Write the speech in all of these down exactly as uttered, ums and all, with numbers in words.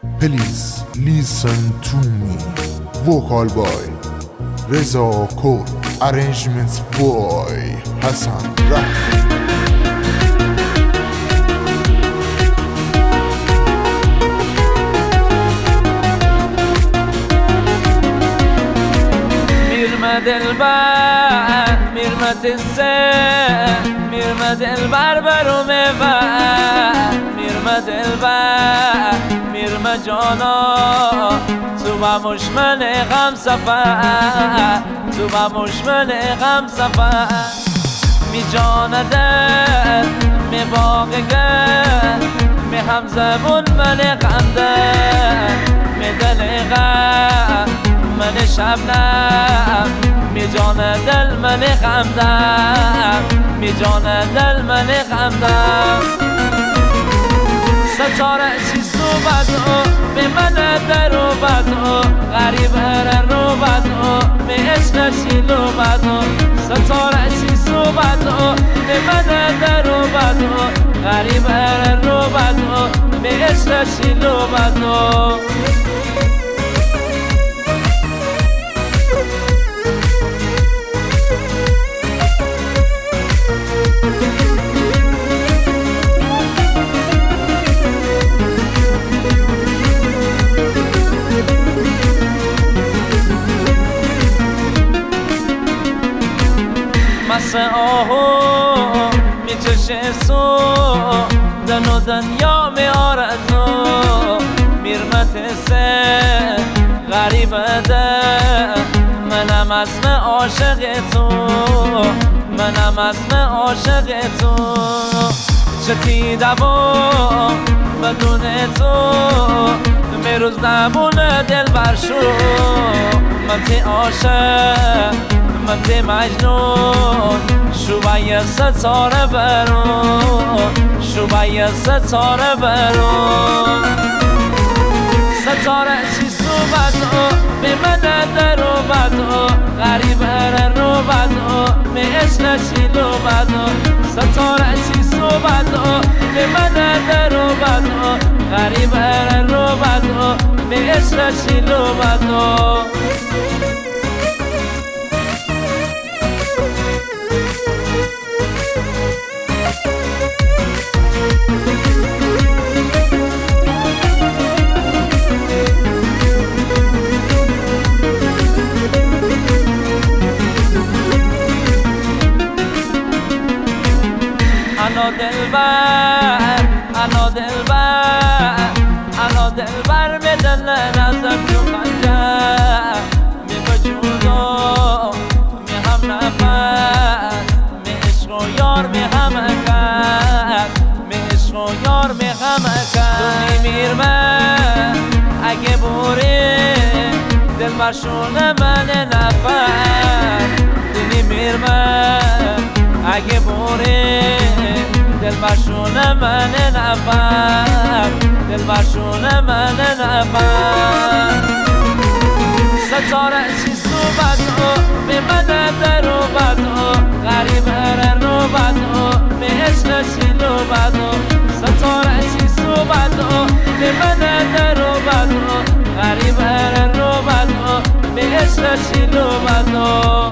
Please listen to me. Vocal boy Reza Kod. Arrangements boy Hassan Rap. دلبر میرمت السه میرمت دلبر برو میبر میرمت دلبر میرمت جانا تو با مشمن غم سفر تو با مشمن غم سفر می جان دل می باقگر می هم زبون من غم دل می دل غم من شبنم می جان دل من غمدم می جان دل من غمدم ستاره چی صحبت او به من در و بد او غریب هر رو بد او به عشق چی لو بد او ستاره چی صحبت او به من در و بد او غریب هر رو بد او به عشق چی لو بد او مس آهو میچشه سو دن و دنیا می آرزو میرمت سه غریب ده منم اسم عاشق تو منم اسم عاشق تو چتی دوام بدون تو میروز نمونه دل برشو من تی عاشق من تی مجنون شوبای ستاره برون شوبای ستاره برون ستاره چی صحبت او به من در و بد او غریب هر رو بد او به عشق چی لو بد او ستاره چی صحبت او به من در و بد او غریب هر رو بد او به عشق چی لو بد او انا دلبر انا دلبر انا دلبر می دل نزم تو خنجر می بجودو می هم نفس می عشق و یار می هم اکس می عشق و یار می هم اکس تو میمیرم اگه بوری دلبر شونه من نفس تو میمیرم اگه بوری دل برشونه من نفر دل برشونه من نفر ستاره چی صحبت او به من در و بد او غریب هر رو بد او به عشق چی لو بد او ستاره چی صحبت او به من در و بد او غریب هر رو بد او به عشق چی لو بد او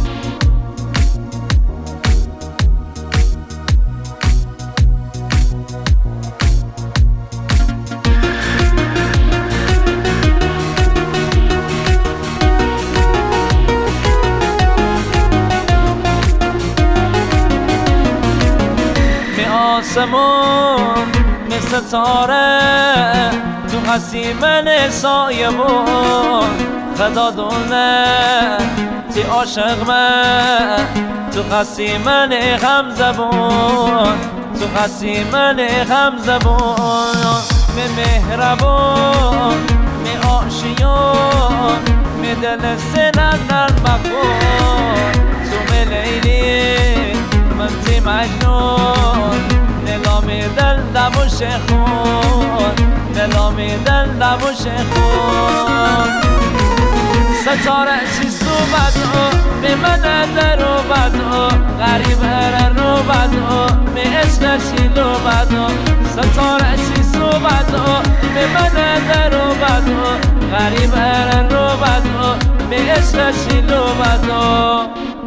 آسمون مثل ستاره تو هستی من سایبون خدا دونه تی عاشق من تو هستی من غم زبون تو هستی من غم زبون می مهربون می آشیون می دل سنن نرمخون تو می لیلی من تی مجنون نلامی دل دبوش خون نلامی دل دبوش خون ستاره چی صحبت او به من در و بد او غریب هر رو بد او به عشق چی لو بد او ستاره چی صحبت او به من در بدو غریب ارن رو بدو به عشقشی رو بدو